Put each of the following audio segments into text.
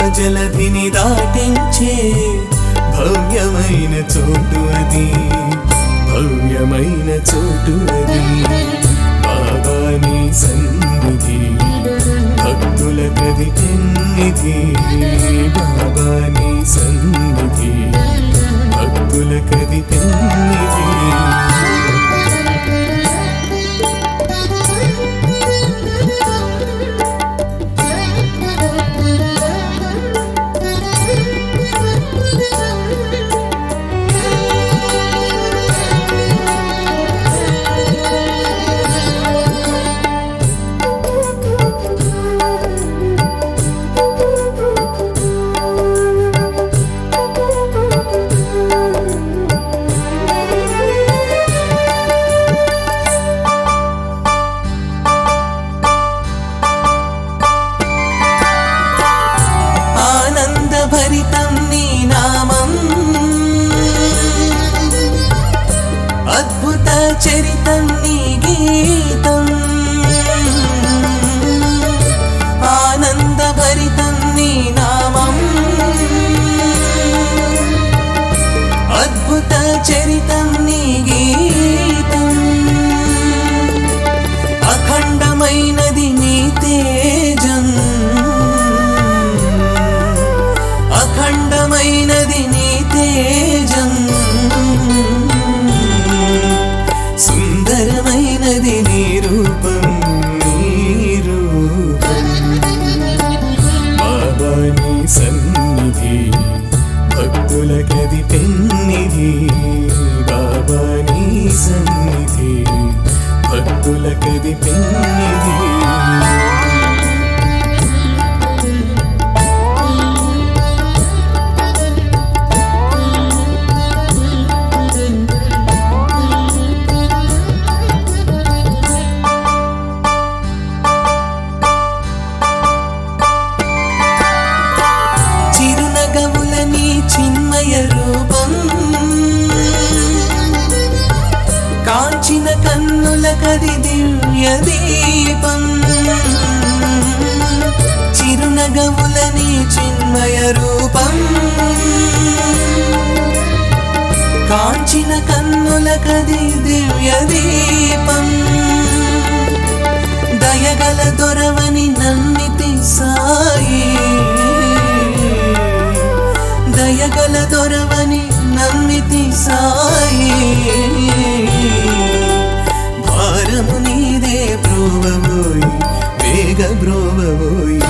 జలధిని దాటించే భవ్యమైన చోటు అది, భవ్యమైన చోటు అది. బాబా నీ సన్నిధి భక్తులకది పెన్నిధి, బాబా నీ సన్నిధి భక్తులకది పెన్నిధి. భరితం నీ నామం, అద్భుత చరితం నీ గీతం. ఆనంద భరితం నీ నామం, అద్భుత చరితం నీ గీతం. అఖండమైనది నీ తేజం, అఖండమైనది నీ తేజం. సుందరమైనది నీ రూపం, నీ రూపం. బాబా నీ సన్నిధి భక్తులకది పెన్నిధి, బాబా నీ సన్నిధి భక్తులకది పెన్నిధి. చిన్మయ రూపం, కాంచిన కన్నులకది దివ్య దీపం. చిరునగవులని చిన్మయ రూపం, కాంచిన కన్నులకది దివ్య దీపం. దయగల దొరవని నమ్మితి సాయి, దయగల దొరవని నమ్మితి సాయి. భారము నీదే బ్రోవబోయి, వేగ బ్రోవబోయి.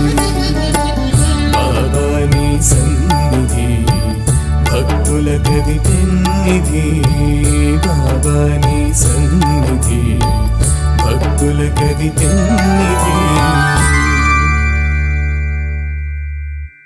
బాబా నీ సన్నిధి భక్తులకది పెన్నిధి, బాబా నీ సన్నిధి భక్తులకది పెన్నిధి.